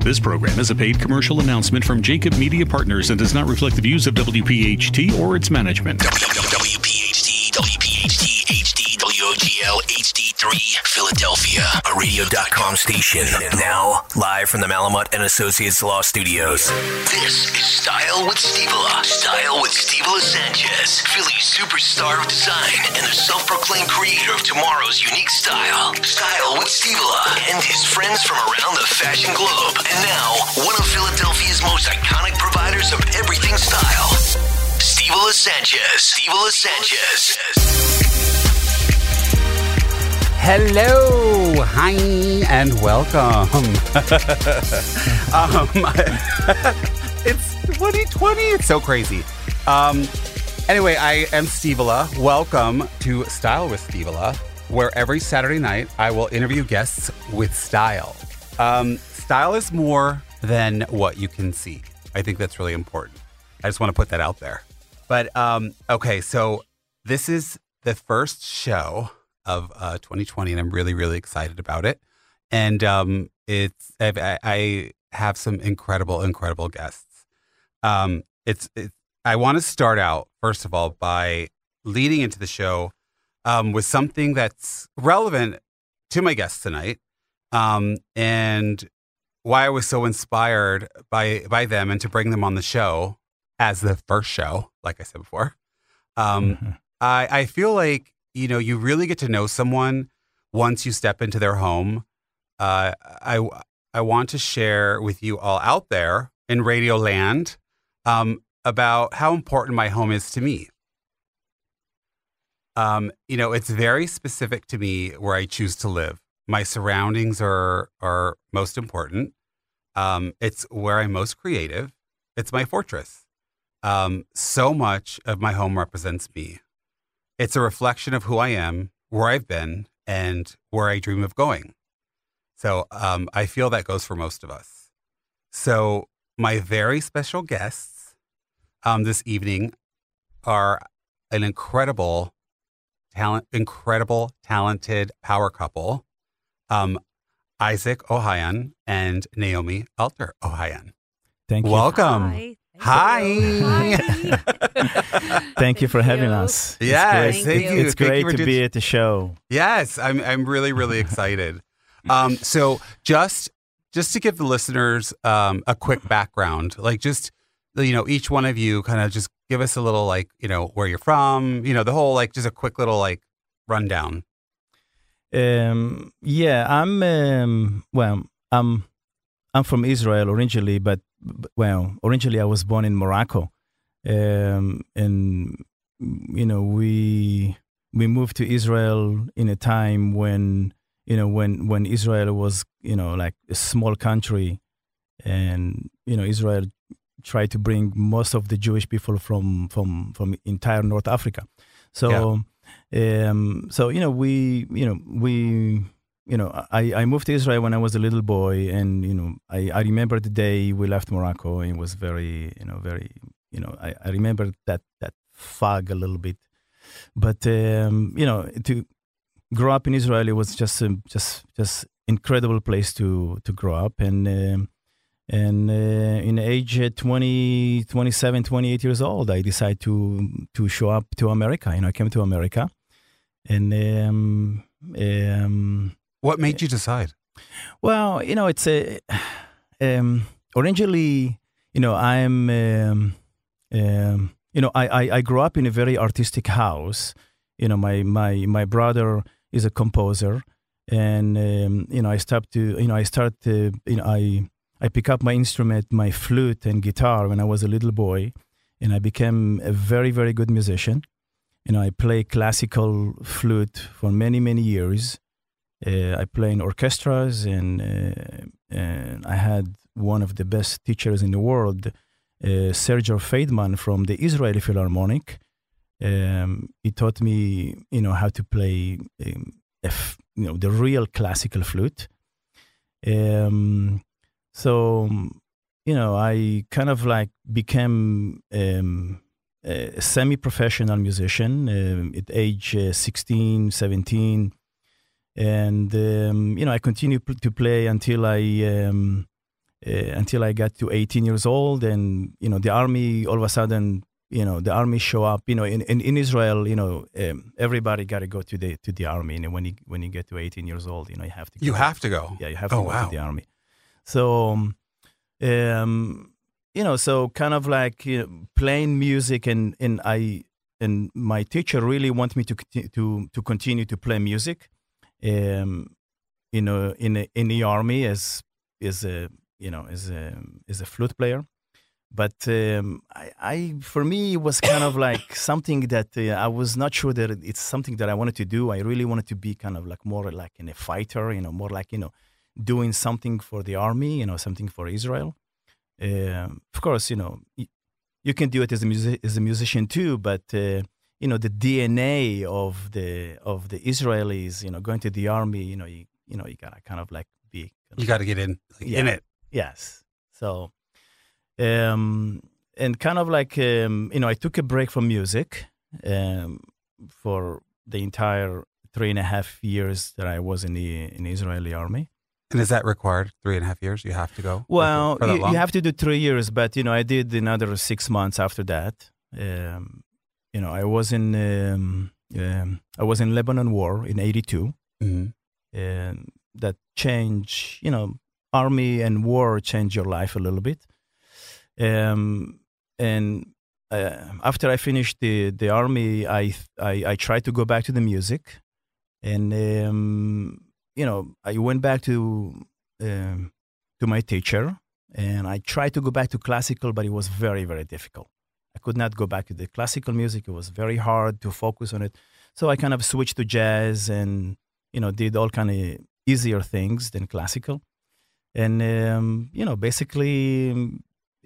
This program is a paid commercial announcement from Jacob Media Partners and does not reflect the views of WPHT or its management. WPHT, HD, WOGL, HD3, Philadelphia, a radio.com station. Now, live from the Malamut and Associates Law Studios. This is Style with Stevola. Style with Stevola Sanchez, Philly's superstar of design and the self-proclaimed creator of tomorrow's unique style. Style with Stevola and his friends from around the fashion globe. And now, one of Philadelphia's most iconic providers of everything style. Stevola Sanchez. Stevola Sanchez. Hello, hi, and welcome. It's 2020. It's so crazy. Anyway, I am Stevola. Welcome to Style with Stevola, where every Saturday night I will interview guests with style. Style is more than what you can see. I think that's really important. I just want to put that out there. But, okay, so this is the first show of 2020, and I'm really, really excited about it. And I have some incredible guests. I want to start out, first of all, by leading into the show with something that's relevant to my guests tonight, and why I was so inspired by them and to bring them on the show as the first show, like I said before. I feel like, you know, you really get to know someone once you step into their home. I want to share with you all out there in Radio Land about how important my home is to me. You know, it's very specific to me where I choose to live. My surroundings are most important. It's where I'm most creative. It's my fortress. So much of my home represents me. It's a reflection of who I am, where I've been, and where I dream of going. So I feel that goes for most of us. So my very special guests this evening are an incredible, talented power couple, Isaac Ohayon and Naomi Alter Ohayon. Thank you. Welcome. Hi. Thank you for having us. Yes, thank you. It's great to be at the show. Yes, I'm really excited. So just to give the listeners a quick background, like just, you know, each one of you kind of just give us a little, like, you know, where you're from, you know, the whole, like, just a quick little, like, rundown. Yeah, I'm from Israel originally, but originally I was born in Morocco, and you know, we moved to Israel in a time when, you know, when Israel was, you know, like a small country, and, you know, Israel tried to bring most of the Jewish people from entire North Africa. So, so, you know, I moved to Israel when I was a little boy, and, you know, I remember the day we left Morocco. It was very, I remember that fog a little bit. But, you know, to grow up in Israel, it was just incredible place to grow up. And in age 27, 28 years old, I decided to show up to America. You know, I came to America, and what made you decide? Well, you know, it's originally, you know, I grew up in a very artistic house. You know, my brother is a composer, and you know, I pick up my instrument, my flute and guitar when I was a little boy, and I became a very, very good musician. You know, I play classical flute for many, many years. I play in orchestras, and I had one of the best teachers in the world, Sergio Feidman from the Israeli Philharmonic. He taught me, you know, how to play, the real classical flute. So, you know, I kind of like became a semi-professional musician at age 16, 17. And, you know, I continued to play until I until I got to 18 years old. And, the army, all of a sudden, the army show up, in Israel, everybody got to go to the army. When you get to 18 years old, you have to go. You have to go. Yeah, you have to go to the army. So, so kind of like playing music, and my teacher really wanted me to continue to play music, in the army as a flute player. But for me, it was kind of like something that I was not sure that it's something that I wanted to do. I really wanted to be kind of like more like a fighter, more like, doing something for the army, something for Israel. Of course, you can do it as a musician too, but the DNA of the Israelis, going to the army, you gotta kind of like be. You got to get in it. Yes. So. And kind of like, I took a break from music for the entire 3.5 years that I was in the Israeli army. And is that required? 3.5 years? You have to go? Well, you have to do 3 years, but, I did another 6 months after that. I was in Lebanon War in 1982. Mm-hmm. And that changed, army and war changed your life a little bit. After I finished the army, I tried to go back to the music, and I went back to my teacher, and I tried to go back to classical, but it was very, very difficult. I could not go back to the classical music. It was very hard to focus on it. So I kind of switched to jazz and did all kind of easier things than classical, and basically.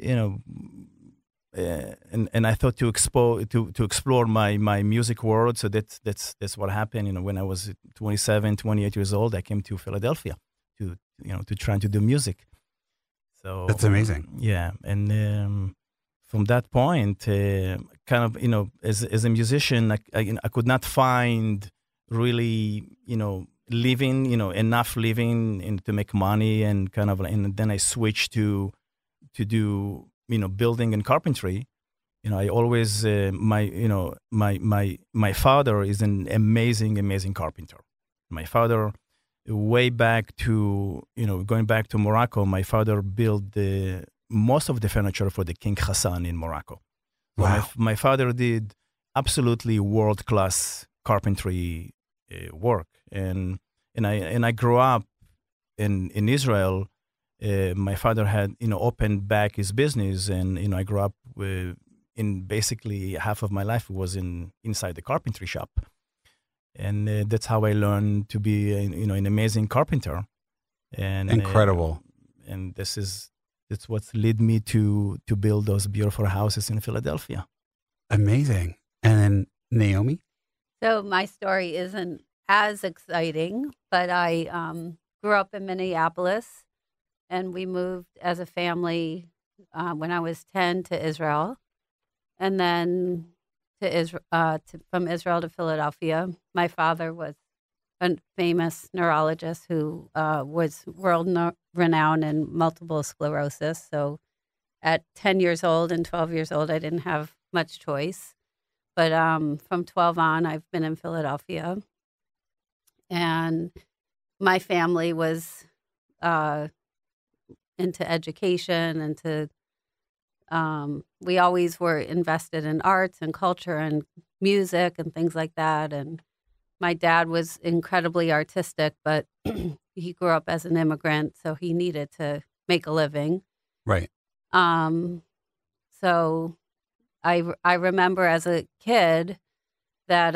And I thought to explore my music world. So that's what happened. When I was 27, 28 years old, I came to Philadelphia to try to do music. So that's amazing. Yeah, and from that point, kind of as a musician, I could not find really living enough living to make money, and kind of, and then I switched to do building and carpentry. I always my father is an amazing carpenter. My father, way back to going back to Morocco, my father built most of the furniture for the King Hassan in Morocco. Wow. So my father did absolutely world-class carpentry work, and I grew up in Israel. My father had, opened back his business, and, I grew up in basically half of my life was inside the carpentry shop. And that's how I learned to be, an amazing carpenter. And incredible. And that's what led me to build those beautiful houses in Philadelphia. Amazing. And then Naomi? So my story isn't as exciting, but I grew up in Minneapolis. And we moved as a family when I was 10 to Israel, and then from Israel to Philadelphia. My father was a famous neurologist who was world-renowned in multiple sclerosis. So at 10 years old and 12 years old, I didn't have much choice. But from 12 on, I've been in Philadelphia. And my family was... into education, we always were invested in arts and culture and music and things like that. And my dad was incredibly artistic, but he grew up as an immigrant, so he needed to make a living. Right. So I remember as a kid that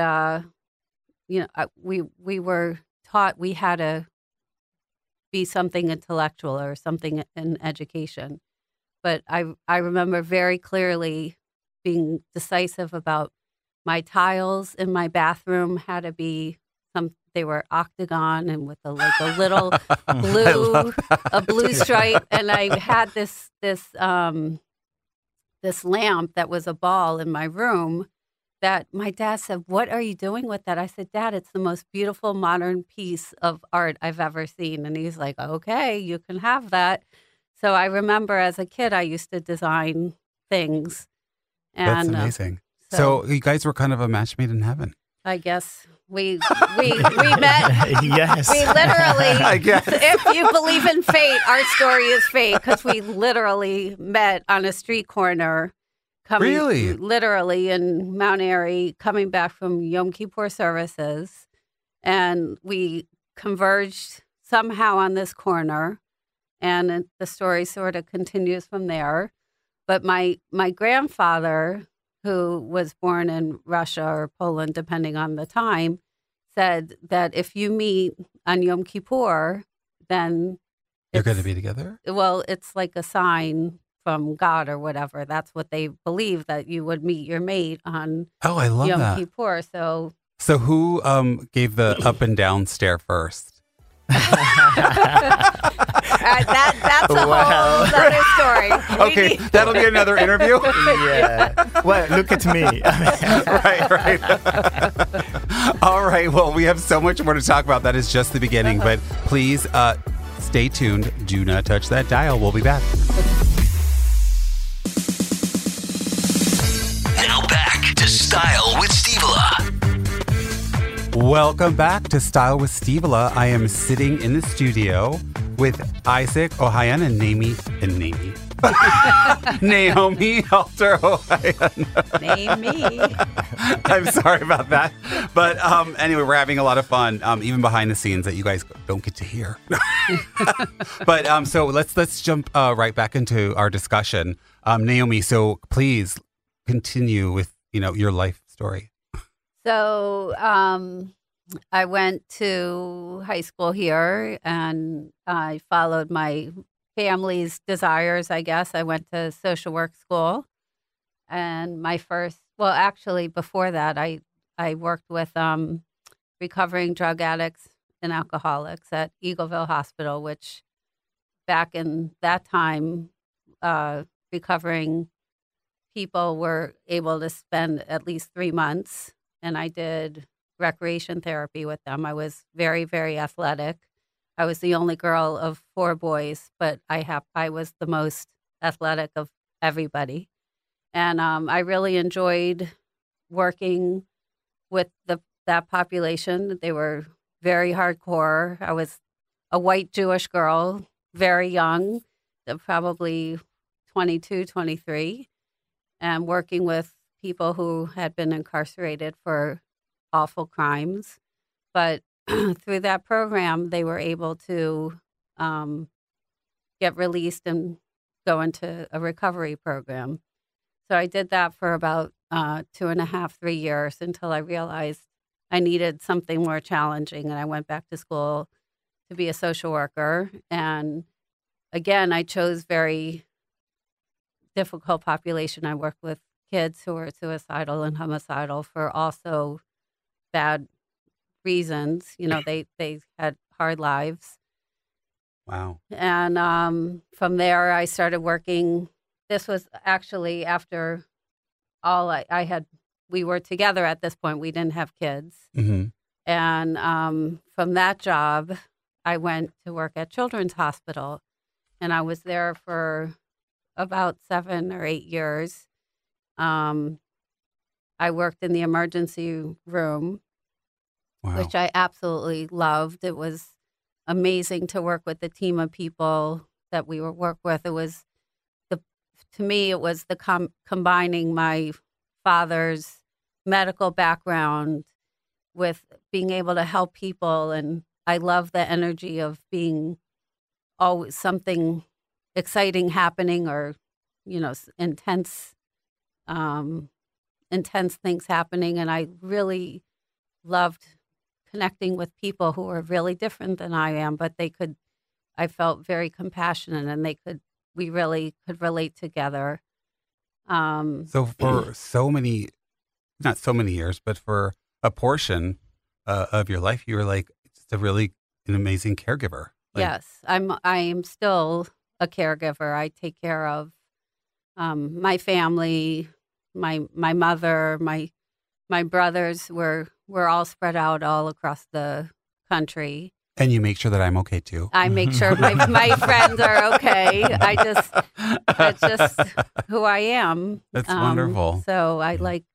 we were taught we had to be something intellectual or something in education. But I remember very clearly being decisive about my tiles in my bathroom had to be they were octagon and with a little blue stripe. And I had this lamp that was a ball in my room that my dad said, "What are you doing with that?" I said, "Dad, it's the most beautiful modern piece of art I've ever seen." And he's like, "Okay, you can have that." So I remember as a kid, I used to design things. That's And amazing. So you guys were kind of a match made in heaven. I guess we met. Yes. We literally, I guess. if you believe in fate, our story is fate because we literally met on a street corner. Really? Literally in Mount Airy, coming back from Yom Kippur services. And we converged somehow on this corner. And the story sort of continues from there. But my grandfather, who was born in Russia or Poland, depending on the time, said that if you meet on Yom Kippur, then You're going to be together? well, it's like a sign from God or whatever. That's what they believe, that you would meet your mate on Oh, I love Yom that. Kippur. So So who gave the up and down stare first? that's a whole other story. Okay, that'll be another interview. Yeah. Well, look at me. Right. All right. Well, we have so much more to talk about. That is just the beginning. But please stay tuned. Do not touch that dial. We'll be back. Now back to Style with Steve-La. Welcome back to Style with Steve-La. I am sitting in the studio with Isaac Ohayon and Naomi Halter Ohayon. Name me. I'm sorry about that. But anyway, we're having a lot of fun, even behind the scenes that you guys don't get to hear. But so let's jump right back into our discussion. Naomi, so please continue with, your life story. So I went to high school here, and I followed my family's desires, I guess. I went to social work school, and actually before that, I worked with recovering drug addicts and alcoholics at Eagleville Hospital, which back in that time, recovering people were able to spend at least 3 months. And I did recreation therapy with them. I was very, very athletic. I was the only girl of 4 boys, but I was the most athletic of everybody. And I really enjoyed working with that population. They were very hardcore. I was a white Jewish girl, very young, probably 22, 23, and working with people who had been incarcerated for awful crimes. But through that program, they were able to get released and go into a recovery program. So I did that for about 2.5, 3 years until I realized I needed something more challenging. And I went back to school to be a social worker. And again, I chose very difficult population. I worked with kids who were suicidal and homicidal for also bad reasons. They had hard lives. Wow. And from there, I started working. This was actually after all I had. We were together at this point. We didn't have kids. Mm-hmm. And from that job, I went to work at Children's Hospital. And I was there for about 7 or 8 years. I worked in the emergency room, Wow. which I absolutely loved. It was amazing to work with the team of people that we were work with. It was to me, it was the combining my father's medical background with being able to help people. And I love the energy of being always something exciting happening or, intense things happening. And I really loved connecting with people who were really different than I am, but I felt very compassionate and we really could relate together. So for not so many years, but for a portion of your life, you were like just an amazing caregiver. Yes, I am still a caregiver. I take care of my family, my mother, my brothers. We're all spread out all across the country. And you make sure that I'm okay too. I make sure my friends are okay. That's just who I am. That's wonderful. So I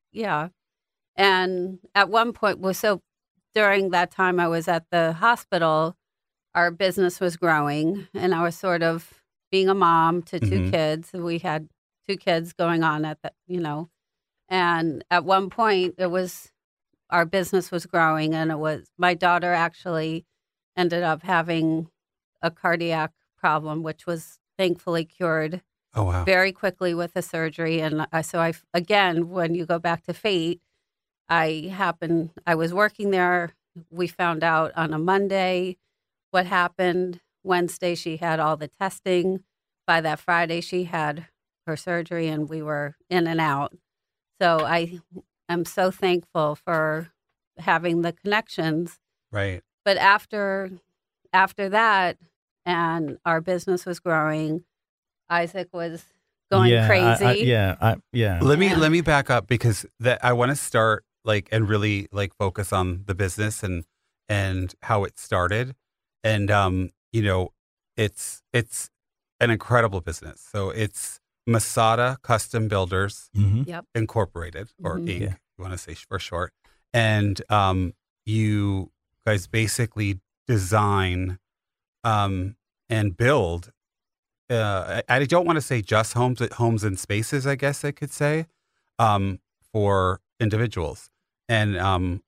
and at one point, during that time I was at the hospital, our business was growing, and I was sort of being a mom to two kids. We had 2 kids going on at that, and at one point our business was growing, and my daughter actually ended up having a cardiac problem, which was thankfully cured very quickly with a surgery. And again, when you go back to fate, I was working there. We found out on a Monday what happened. Wednesday, she had all the testing. By that Friday, she had her surgery, and we were in and out. So I am so thankful for having the connections. Right. But after that, and our business was growing, Isaac was going crazy. Let me back up, because I want to start and really focus on the business and how it started. And it's an incredible business. So it's Masada Custom Builders Incorporated, or Inc. You want to say for short. And you guys basically design and build. I don't want to say just homes and spaces, I guess I could say, for individuals, and and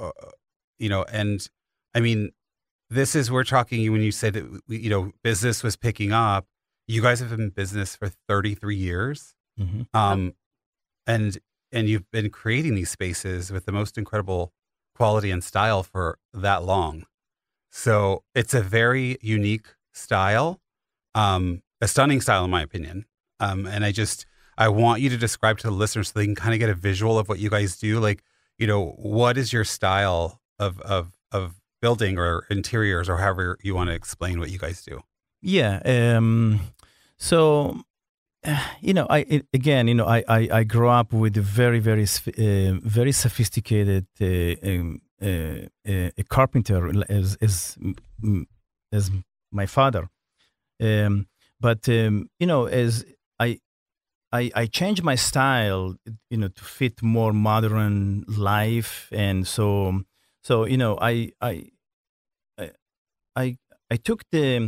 I mean, we're talking when you said that business was picking up. You guys have been in business for 33 years, and you've been creating these spaces with the most incredible quality and style for that long. So it's a very unique style, a stunning style in my opinion. And I want you to describe to the listeners so they can kind of get a visual of what you guys do. What is your style of building or interiors, or however you want to explain what you guys do? Yeah. So, I grew up with a very, very, very sophisticated a carpenter as my father. But as I changed my style, to fit more modern life, and so I took the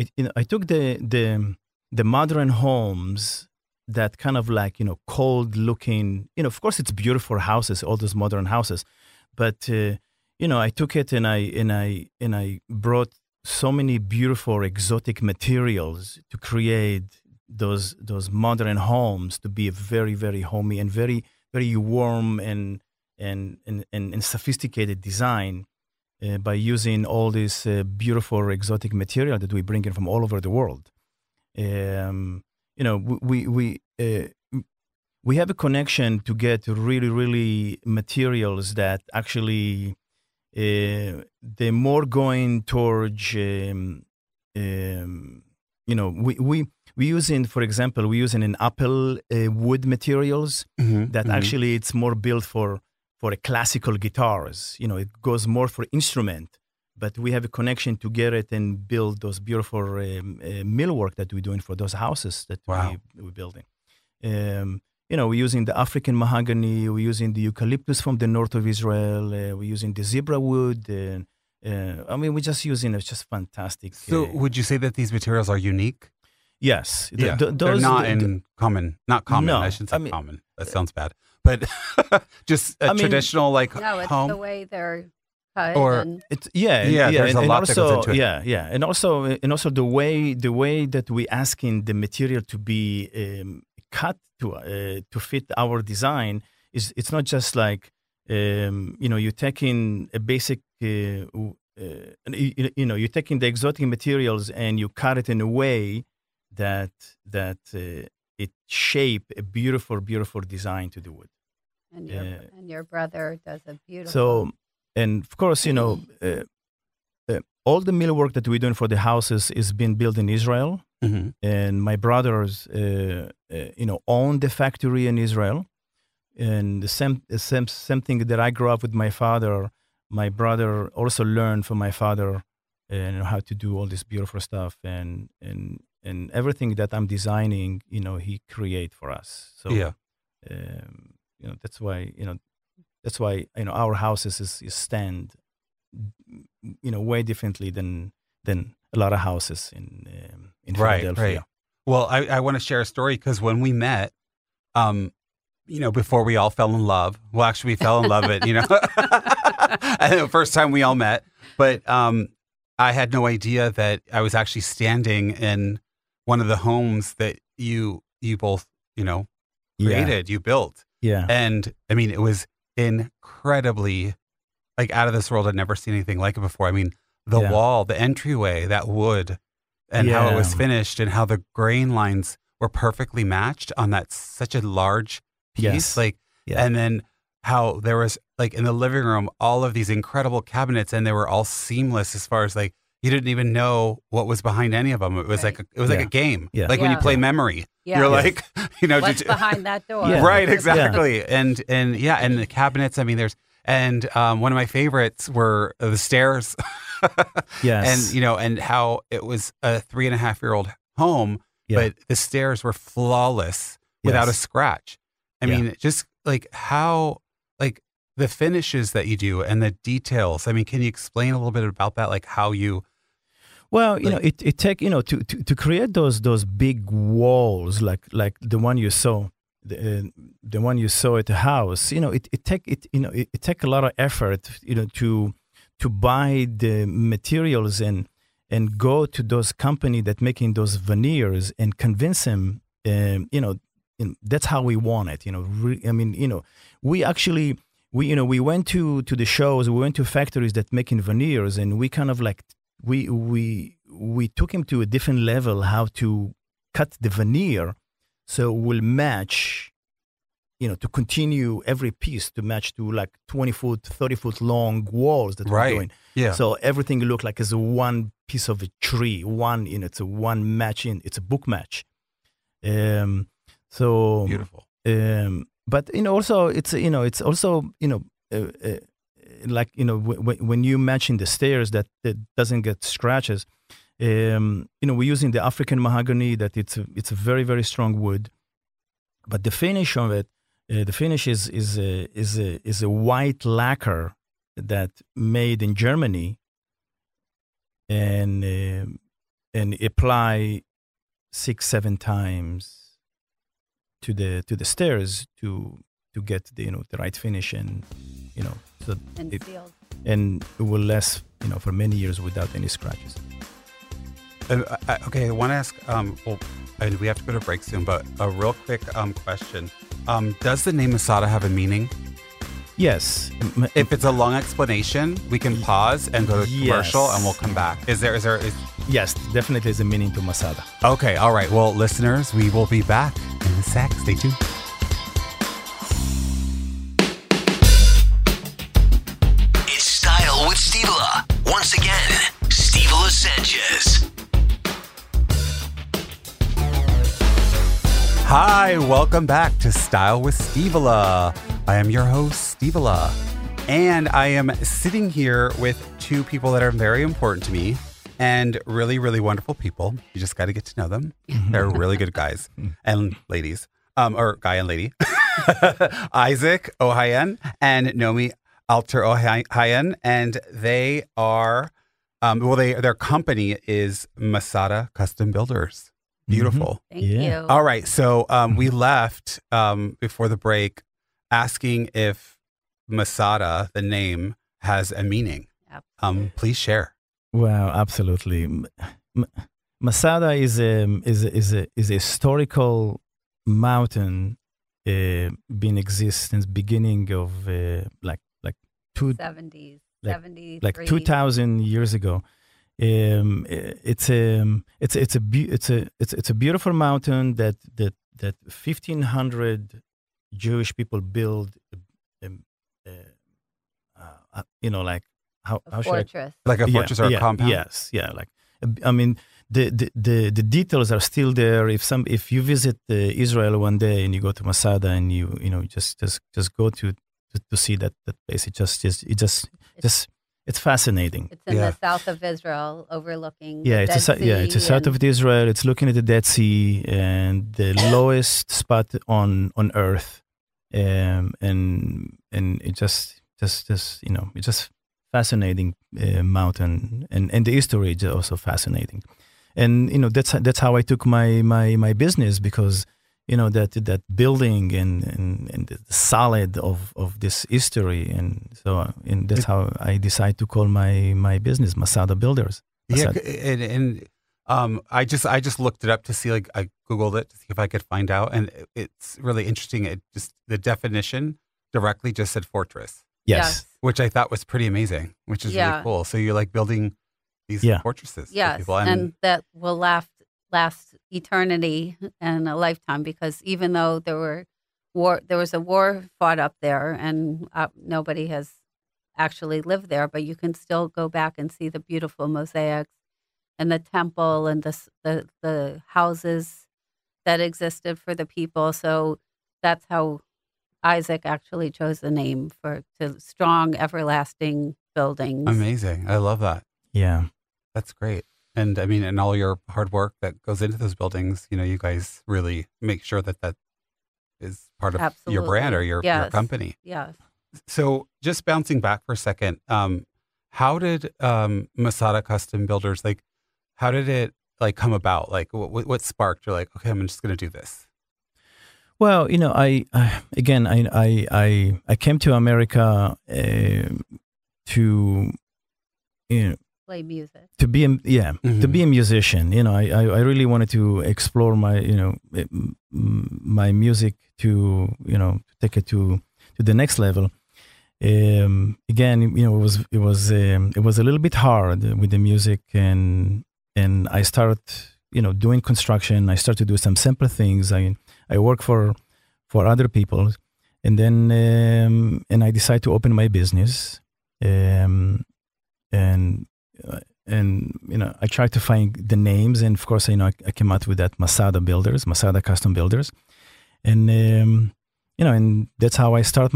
modern homes that kind of cold looking, of course it's beautiful houses, all those modern houses, but I took it and I brought so many beautiful exotic materials to create those modern homes to be very, very homey and very, very warm and sophisticated design. By using all this beautiful exotic material that we bring in from all over the world. We have a connection to get really, really materials that actually they're more going towards, we using, for example, we using an apple wood materials that actually it's more built for a classical guitars. It goes more for instrument, but we have a connection to get it and build those beautiful millwork that we're doing for those houses that we're building. We're using the African mahogany, we're using the eucalyptus from the north of Israel, we're using the zebra wood. We're just using it's just fantastic. So would you say that these materials are unique? Yes. They're not common. Not common. No, I shouldn't say common. That sounds bad. But just traditional no, it's home. the way they're cut. Or it's there's a lot that goes into it. And also the way that we asking the material to be cut to fit our design it's not just you're taking a basic you're taking the exotic materials and you cut it in a way that it shape a beautiful, beautiful design to the wood. And your brother does a beautiful. So, and of course, all the millwork that we're doing for the houses is being built in Israel. And my brothers, own the factory in Israel. And the same thing that I grew up with my father, my brother also learned from my father and how to do all this beautiful stuff, and everything that I'm designing, he create for us. So Yeah. that's why our houses is stand way differently than a lot of houses in Philadelphia. Right. Well, I want to share a story because when we met, before we all fell in love. Well, actually, we fell in love at the first time we all met. But I had no idea that I was actually standing in one of the homes that you both created, you built. Yeah. And I mean, it was incredibly out of this world. I'd never seen anything like it before. I mean, the wall, the entryway, that wood, and how it was finished, and how the grain lines were perfectly matched on that such a large piece. And then how there was in the living room, all of these incredible cabinets, and they were all seamless as far as you didn't even know what was behind any of them. It was like a game, when you play memory. Yeah. You're what's behind that door? Yeah. Right, exactly. And the cabinets. I mean, one of my favorites were the stairs. Yes. And how it was a 3.5-year-old home, but the stairs were flawless without a scratch. I mean, just how the finishes that you do and the details. I mean, can you explain a little bit about that? How you? Well, it take to create those big walls like the one you saw, the one you saw at the house. It take a lot of effort. To buy the materials and go to those company that making those veneers and convince them. That's how we want it. We actually. We went to the shows. We went to factories that making veneers, and we kind of we took him to a different level how to cut the veneer, so we'll match. To continue every piece to match to 20-foot, 30-foot long walls that we're doing. Yeah. So everything look like it's one piece of a tree. It's a one matching. It's a book match. So beautiful. But also it's also when you matching the stairs that doesn't get scratches. We're using the African mahogany that it's a very, very strong wood, but the finish of it, the finish is a white lacquer that made in Germany, and apply 6-7 times to the stairs to get the right finish, and sealed. And it will last for many years without any scratches. Okay, I want to ask. And we have to go to break soon, but a real quick question: does the name Masada have a meaning? Yes. If it's a long explanation, we can pause and go to commercial, and we'll come back. Is there? Yes, definitely is a meaning to Masada. Okay, all right. Well, listeners, we will be back in a sec. Stay tuned. It's Style with Steve-La. Once again, Steve-La Sanchez. Hi, welcome back to Style with Steve-La. I am your host, Steve-La, and I am sitting here with two people that are very important to me and really, really wonderful people. You just got to get to know them. They're really good guys and ladies, or guy and lady. Isaac Ohayon and Nomi Alter Ohayon, and they are, their company is Masada Custom Builders. Beautiful. Thank you. All right. So we left before the break asking if Masada, the name, has a meaning. Please share. Well, absolutely. Masada is a historical mountain been exist since beginning of 70s, 2,000 years ago. It's a beautiful mountain that 1,500 Jewish people build. How fortress. Like a fortress or a compound. Yes, I mean the details are still there. If you visit Israel one day and you go to Masada and you just go to see that place, it just it's fascinating. It's in Yeah. the south of Israel, overlooking Yeah, the it's Dead it's the Sea south and- of Israel. It's looking at the Dead Sea and the lowest spot on Earth, and it just it's just fascinating mountain, and the history is also fascinating, and that's how I took my business, because that building and the solid of this history, and so and that's how I decided to call my business Masada Builders. Yeah, Masada. and I just looked it up to see, like, I Googled it to see if I could find out, and it's really interesting. It just, the definition directly just said fortress, Yes. which I thought was pretty amazing, which is really Yeah. cool. So you're like building these Yeah. fortresses for Yes, people, and that will last eternity and a lifetime, because even though there was a war fought up there, and nobody has actually lived there, but you can still go back and see the beautiful mosaics and the temple and the houses that existed for the people. So that's how Isaac actually chose the name to strong, everlasting buildings. amazing. I love that. Yeah. That's great. And I mean, and all your hard work that goes into those buildings, you guys really make sure that is part of your brand or your Yes. company. Yes. So just bouncing back for a second, how did Masada Custom Builders, like, how did it come about? Like, what sparked? You're like, okay, I'm just going to do this. Well, I came to America to Play music. to be a musician. I really wanted to explore my music, to take it to the next level. Again, it was a little bit hard with the music, and I started doing construction. I started to do some simple things. I work for other people, and then and I decided to open my business, and I tried to find the names, and of course, I came out with that Masada Custom Builders, and and that's how I start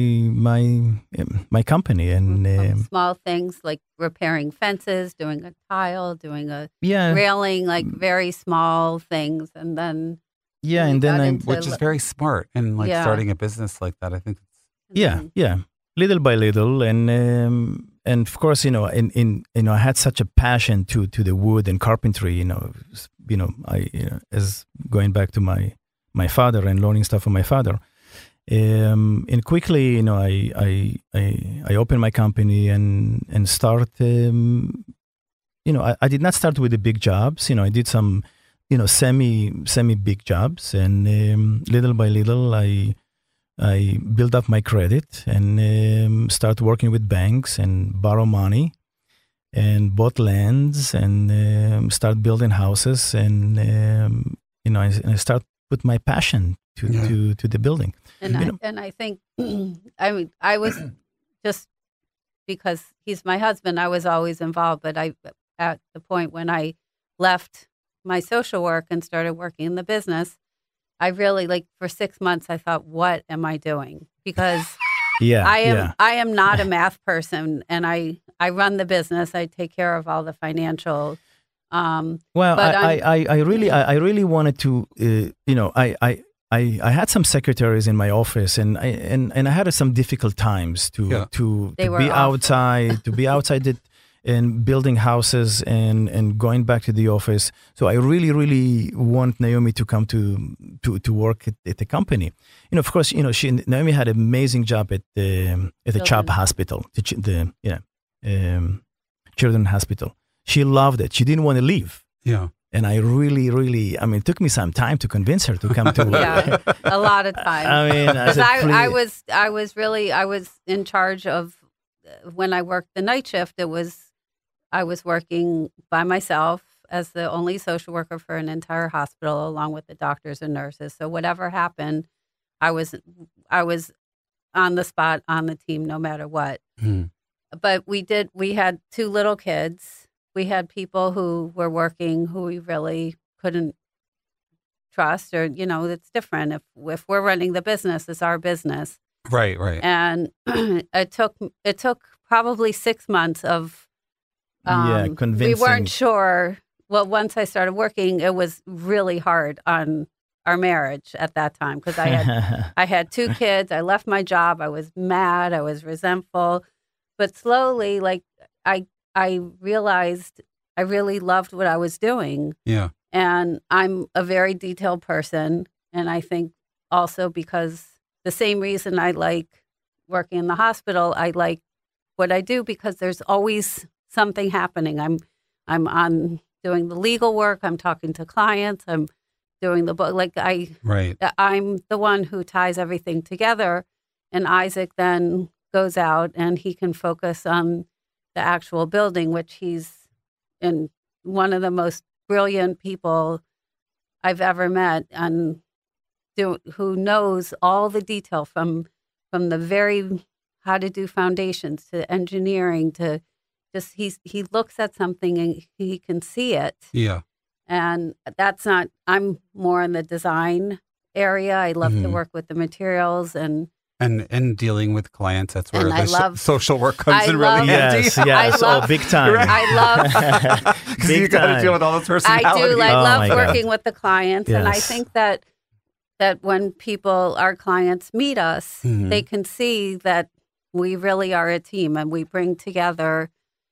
my company. And From small things like repairing fences, doing a tile, doing a yeah, railing, like very small things, and then yeah, we and then got I into- Which is very smart. And Yeah. starting a business like that, I think it's, yeah, little by little, and of course, I had such a passion to the wood and carpentry. I as going back to my father and learning stuff from my father. And quickly, I opened my company and start. I did not start with the big jobs. I did some, semi big jobs, and little by little, I built up my credit and start working with banks and borrow money, and bought lands and start building houses, and I start put my passion to the building. And I think, I was just, because he's my husband, I was always involved. But at the point when I left my social work and started working in the business, I really, for 6 months, I thought, what am I doing? Because I am not a math person, and I run the business. I take care of all the financial. Well, but I really wanted to, I had some secretaries in my office, and I had some difficult times to They were be awful. outside it, and building houses and going back to the office. So I really want Naomi to come to work at the company. Of course, Naomi had an amazing job at the CHOP hospital, Children's Hospital. She loved it. She didn't want to leave. yeah. And I really, it took me some time to convince her to come to work. Yeah, a lot of time. I mean, I Because said, I was in charge of, when I worked the night shift, I was working by myself as the only social worker for an entire hospital, along with the doctors and nurses. So whatever happened, I was on the spot, on the team, no matter what. Hmm. But we had 2 little kids. We had people who were working who we really couldn't trust, or, it's different. If we're running the business, it's our business. Right, right. And it took probably 6 months of convincing. we weren't sure. Well, once I started working, it was really hard on our marriage at that time because I had 2 kids. I left my job. I was mad. I was resentful. But slowly, like I realized I really loved what I was doing. Yeah. And I'm a very detailed person. And I think also because the same reason I like working in the hospital, I like what I do because there's always something happening. I'm on doing the legal work. I'm talking to clients. I'm doing the book. I'm the one who ties everything together. And Isaac then goes out and he can focus on the actual building, which he's in one of the most brilliant people I've ever met, and who knows all the detail from the very how to do foundations to engineering to just he looks at something and he can see it. Yeah. And that's not. I'm more in the design area. I love to work with the materials and dealing with clients. That's where the social work comes in really handy. Yes, big time. Right. I love because you got to deal with all the personalities. I do. I love working with the clients, and I think that when our clients meet us, they can see that we really are a team, and we bring together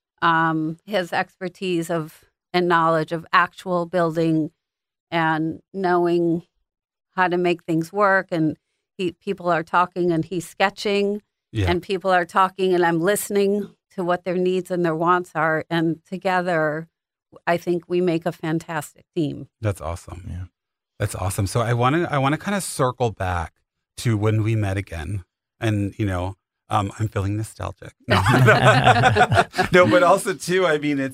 his expertise and knowledge of actual building and knowing how to make things work. And people are talking and he's sketching, and people are talking and I'm listening to what their needs and their wants are. And together, I think we make a fantastic team. That's awesome. Yeah. That's awesome. So I want to kind of circle back to when we met again. And, I'm feeling nostalgic. No, but also too, I mean,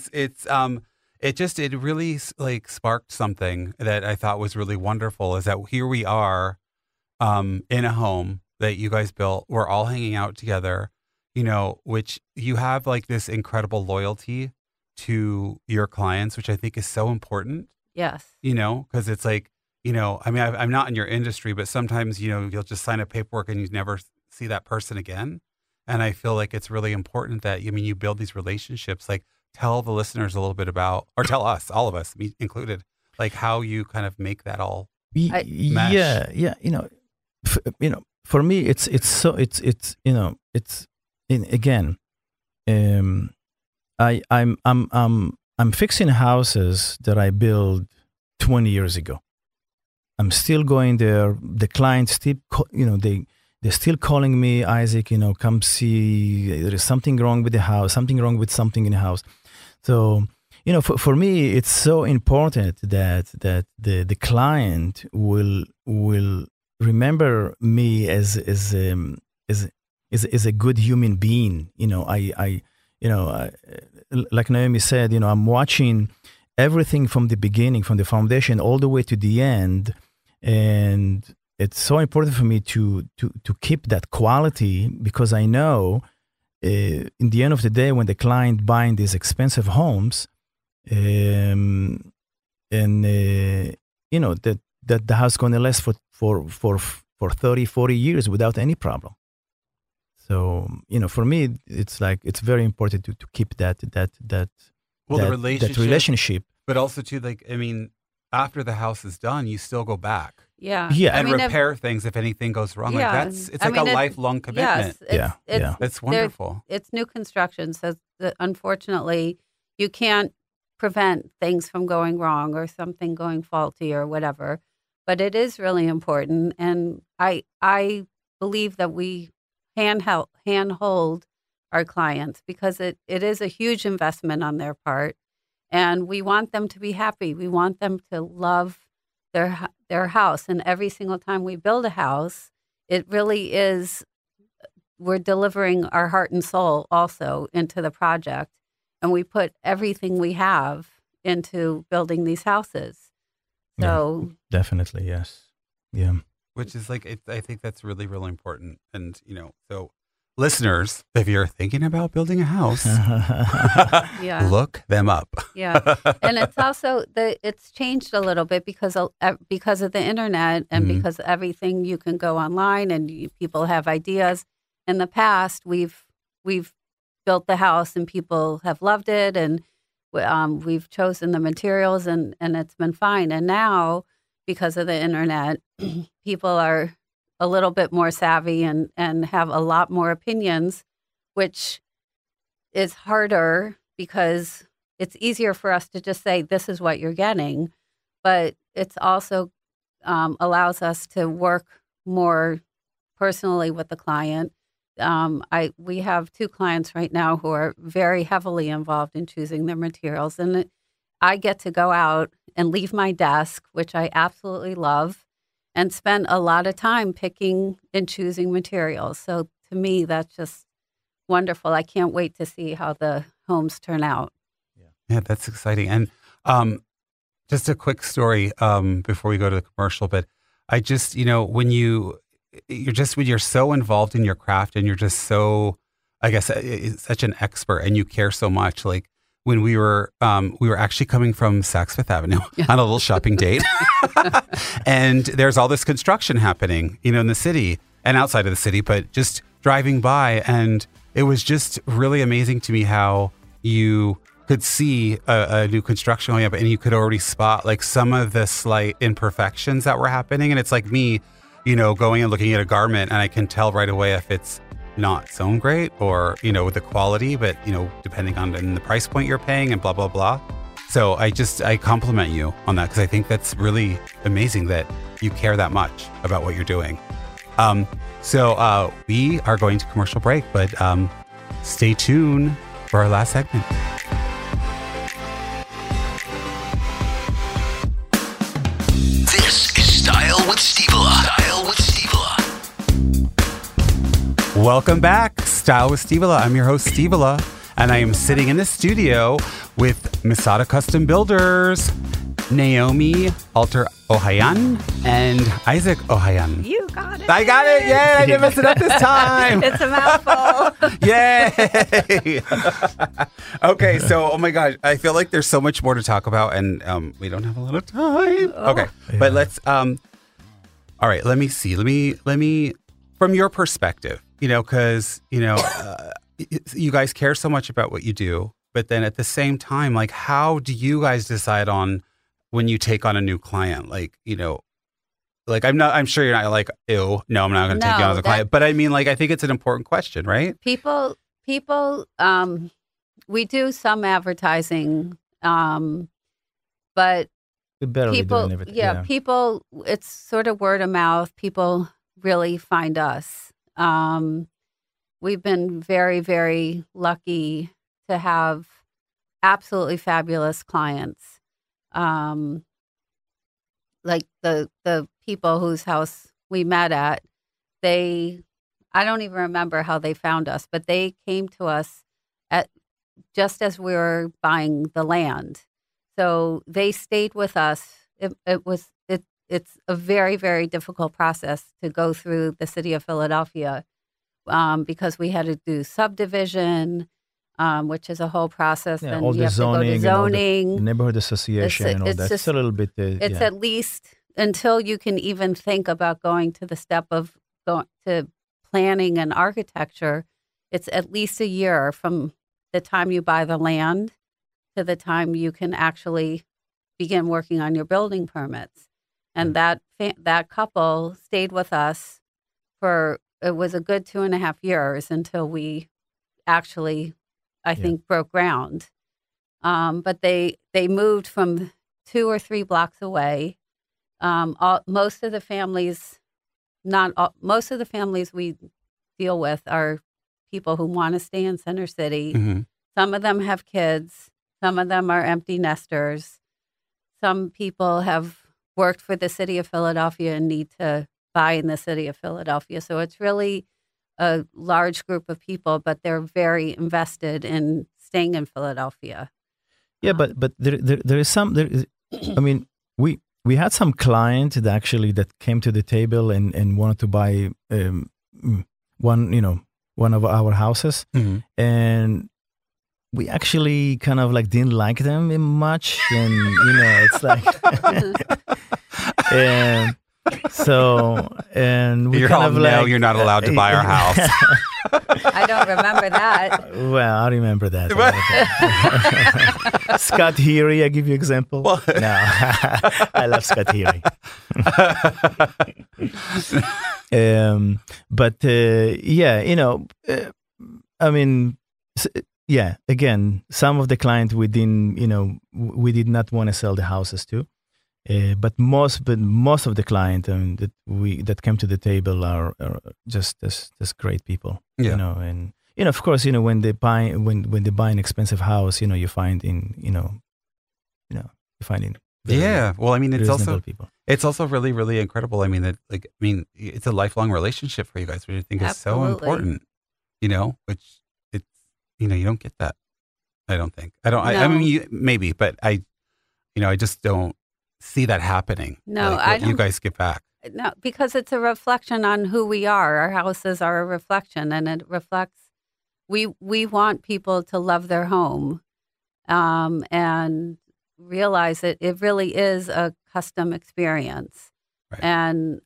it really like sparked something that I thought was really wonderful is that here we are in a home that you guys built. We're all hanging out together, which you have like this incredible loyalty to your clients, which I think is so important. Yes. Because it's like, I mean, I'm not in your industry, but sometimes, you'll just sign a paperwork and you never see that person again. And I feel like it's really important that, you build these relationships. Like, tell the listeners a little bit about, or tell us, all of us, me included, like how you kind of make that all mesh. Yeah. For me, I'm fixing houses that I built 20 years ago. I'm still going there. The clients still, they're still calling me, Isaac, come see, there is something wrong with the house, something wrong with something in the house. So, for me, it's so important that the client will remember me as a good human being. Like Naomi said, I'm watching everything from the beginning, from the foundation all the way to the end, and it's so important for me to keep that quality because I know in the end of the day when the client buying these expensive homes, that the house going to last for 30, 40 years without any problem. So, for me, it's like, it's very important to keep that relationship. But also too, like, I mean, after the house is done, you still go back. Yeah. And repair things if anything goes wrong. Yeah. Like it's a lifelong commitment. Yes, it's wonderful. It's new construction. So unfortunately, you can't prevent things from going wrong or something going faulty or whatever. But it is really important. And I believe that we handhold our clients because it is a huge investment on their part. And we want them to be happy. We want them to love their house. And every single time we build a house, it really is, we're delivering our heart and soul also into the project. And we put everything we have into building these houses. So definitely, yes. Yeah. Which is like, I think that's really, really important. And, so listeners, if you're thinking about building a house, look them up. Yeah. And it's also it's changed a little bit because of the internet and because everything you can go online and people have ideas. In the past, we've built the house and people have loved it, and we've chosen the materials and it's been fine. And now, because of the internet, people are a little bit more savvy and have a lot more opinions, which is harder because it's easier for us to just say, this is what you're getting. But it's also allows us to work more personally with the client. We have 2 clients right now who are very heavily involved in choosing their materials. And I get to go out and leave my desk, which I absolutely love, and spend a lot of time picking and choosing materials. So to me, that's just wonderful. I can't wait to see how the homes turn out. Yeah, that's exciting. And just a quick story before we go to the commercial, but I just, when you're so involved in your craft and you're just so, I guess, such an expert and you care so much, like when we were actually coming from Saks Fifth Avenue on a little shopping date. And there's all this construction happening, in the city and outside of the city, but just driving by. And it was just really amazing to me how you could see a new construction going up and you could already spot like some of the slight imperfections that were happening. And it's like me, going and looking at a garment and I can tell right away if it's not sewn great or, with the quality, but, depending on the price point you're paying and blah, blah, blah. So I compliment you on that because I think that's really amazing that you care that much about what you're doing. So we are going to commercial break, but stay tuned for our last segment. This is Style with Steve-Ella. Welcome back, Style with Steve-Ella. I'm your host, Steve-Ella, and I am sitting in the studio with Masada Custom Builders, Naomi Alter Ohayan, and Isaac Ohayan. You got it. I got it. Yay. I didn't mess it up this time. It's a mouthful. Yay. Okay. So, oh my gosh, I feel like there's so much more to talk about and we don't have a lot of time. Okay. Yeah. But let's, all right, let me see. Let me, from your perspective, because, you guys care so much about what you do, but then at the same time, like, how do you guys decide on when you take on a new client? Like, like I'm sure you're not like, ew, no, I'm not going to take you on as a client. But I mean, like, I think it's an important question, right? People, we do some advertising, but people, people, it's sort of word of mouth. People really find us. We've been very, very lucky to have absolutely fabulous clients. Like the people whose house we met at, I don't even remember how they found us, but they came to us just as we were buying the land. So they stayed with us. It's a very, very difficult process to go through the city of Philadelphia because we had to do subdivision, which is a whole process. Yeah, and all you the have zoning, to go to zoning, the neighborhood association, and all that. It's a little bit. It's at least until you can even think about going to the step of going to planning and architecture. It's at least a year from the time you buy the land to the time you can actually begin working on your building permits. And that couple stayed with us it was a good 2.5 years until we actually, I think, broke ground. But they moved from 2 or 3 blocks away. Most of the families we deal with are people who want to stay in Center City. Mm-hmm. Some of them have kids. Some of them are empty nesters. Some people have worked for the city of Philadelphia and need to buy in the city of Philadelphia. So it's really a large group of people, but they're very invested in staying in Philadelphia. Yeah, but there is some. I mean, we had some clients that came to the table and wanted to buy one one of our houses, Mhm. and we actually kind of like didn't like them much, and you know, it's like, and so, and we You're kind all, of no, like, you're not allowed to buy our house. I don't remember that. Well, I remember that. Scott Heary, I give you example. Well- No, I love Scott Heary. But yeah, you know, I mean, yeah. Again, some of the clients we didn't, you know, we did not want to sell the houses to. But most of the clients that came to the table are just great people. Yeah. You know, and you know, of course, you know, when they buy an expensive house, you know, you find in very Yeah. Well, I mean, it's reasonable also people. it's also really, really incredible. I mean, it's a lifelong relationship for you guys, which I think is so Absolutely. important. You know, which it's you don't get that. I don't think. I No. mean, maybe, but I just don't see that happening. No, like, I what you don't- guys give back. No, because it's a reflection on who we are. Our houses are a reflection, and it reflects. We want people to love their home, and realize that it really is a custom experience. Right. And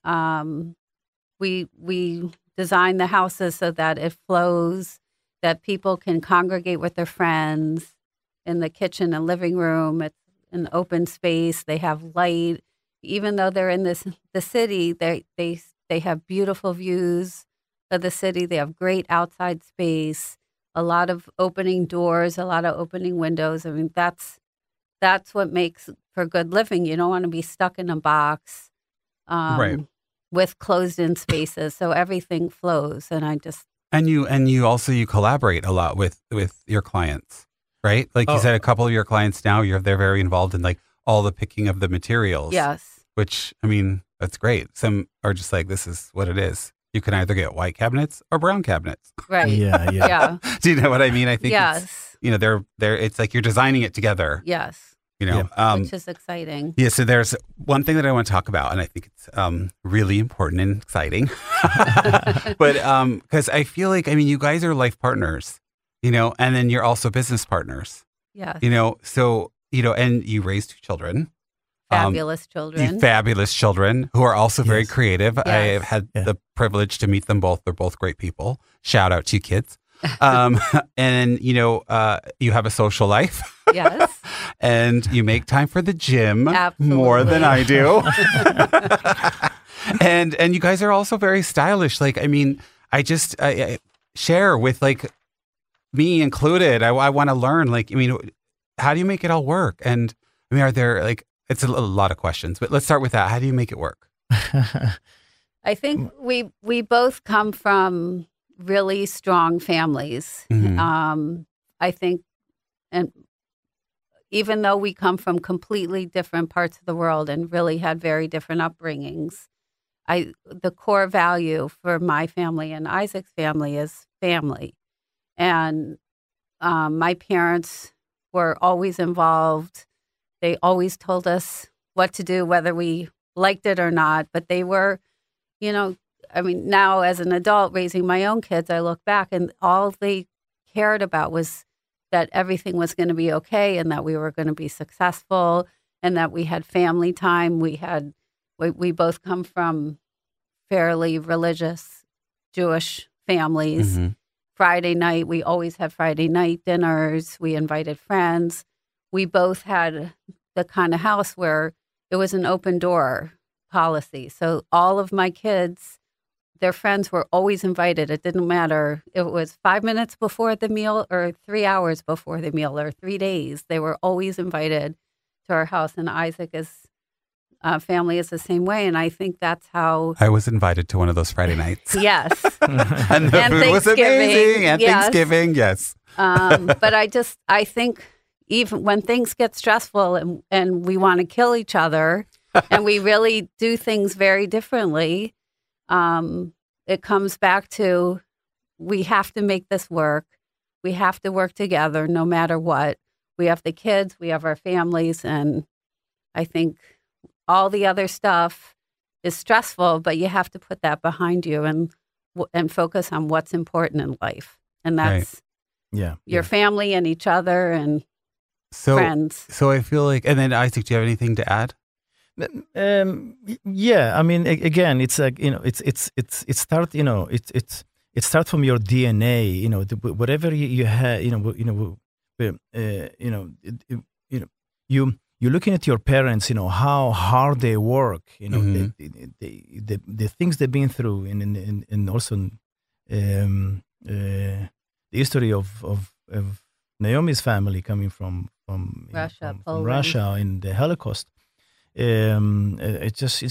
we design the houses so that it flows, that people can congregate with their friends in the kitchen and living room. It's an open space. They have light. Even though they're in the city, they have beautiful views of the city. They have great outside space, a lot of opening doors, a lot of opening windows. I mean, that's what makes for good living. You don't want to be stuck in a box, Right. with closed-in spaces. So everything flows, and I just And you also collaborate a lot with your clients, right? Like you Oh. said, a couple of your clients now, they're very involved in like all the picking of the materials. yes. Which, I mean, that's great. Some are just like, this is what it is. You can either get white cabinets or brown cabinets. Right. Yeah, yeah. Yeah. Do you know what I mean? I think it's, Yes. they're it's like you're designing it together, Yes. Which is exciting. yeah, so there's one thing that I want to talk about, and I think it's really important and exciting. But because I feel like, I mean, you guys are life partners, and then you're also business partners, Yes. so, and you raise 2 children. Fabulous children. Fabulous children who are also very Yes. creative. Yes. I've had Yeah. the privilege to meet them both. They're both great people. Shout out to you kids. And, you have a social life. Yes. And you make time for the gym Absolutely. more than I do. and you guys are also very stylish. Like, I mean, I share with like me included. I want to learn, like, I mean, how do you make it all work? And I mean, are there like, it's a lot of questions, but let's start with that. How do you make it work? I think we both come from really strong families. Mhm. I think, and even though we come from completely different parts of the world and really had very different upbringings, the core value for my family and Isaac's family is family. And my parents were always involved. They always told us what to do, whether we liked it or not. But they were, I mean, now as an adult raising my own kids, I look back and all they cared about was that everything was going to be okay and that we were going to be successful and that we had family time. We both come from fairly religious Jewish families. Mhm. Friday night, we always had Friday night dinners. We invited friends. We both had the kind of house where it was an open door policy. So all of my kids, their friends were always invited. It didn't matter if it was 5 minutes before the meal or 3 hours before the meal or 3 days. They were always invited to our house. And Isaac's family is the same way. And I think that's how, I was invited to one of those Friday nights. yes. And the And food was Thanksgiving, amazing. And yes. Thanksgiving, yes. But I think even when things get stressful and we want to kill each other and we really do things very differently, it comes back to we have to make this work. We have to work together no matter what. We have the kids, we have our families, and I think all the other stuff is stressful, but you have to put that behind you and and focus on what's important in life. And that's Yeah. your family and each other and friends. So I feel like, and then Isaac, do you have anything to add? Yeah, I mean, again, it's like, it starts from your DNA, whatever you have, you're looking at your parents, how hard they work, the things they've been through, and also the history of Naomi's family coming from Russia, from Poland. Russia in the Holocaust. It's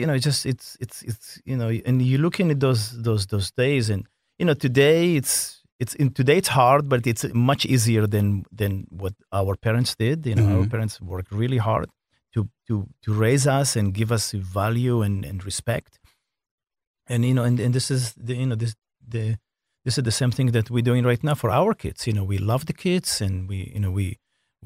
and you're looking at those days, and today it's hard, but it's much easier than what our parents did. Our parents worked really hard to raise us and give us value and respect, and this is this is the same thing that we're doing right now for our kids. We love the kids, and we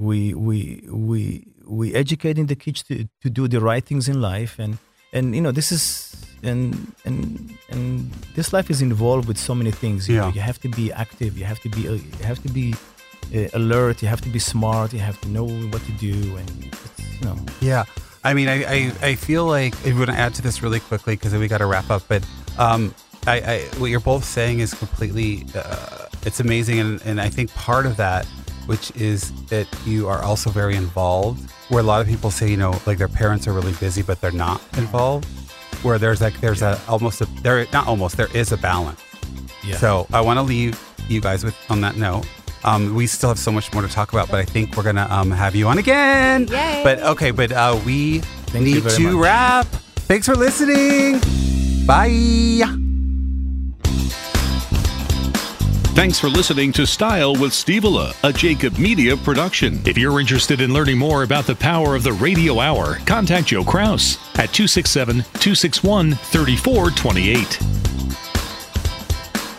educating the kids to do the right things in life, and this is and this life is involved with so many things. You have to be active, you have to be alert, you have to be smart, you have to know what to do, and Yeah, I mean, I feel like if we're going to add to this really quickly because we got to wrap up, but what you're both saying is completely it's amazing, and I think part of that, which is that you are also very involved, where a lot of people say, like their parents are really busy, but they're not involved, where there is a balance. Yeah. So I want to leave you guys on that note. We still have so much more to talk about, but I think we're going to have you on again. Yay. But we Thank you need very to much. wrap. Thanks for listening. Bye. Thanks for listening to Style with Steve-Ola, a Jacob Media production. If you're interested in learning more about the power of the radio hour, contact Joe Kraus at 267-261-3428.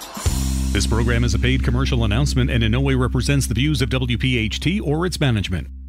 This program is a paid commercial announcement and in no way represents the views of WPHT or its management.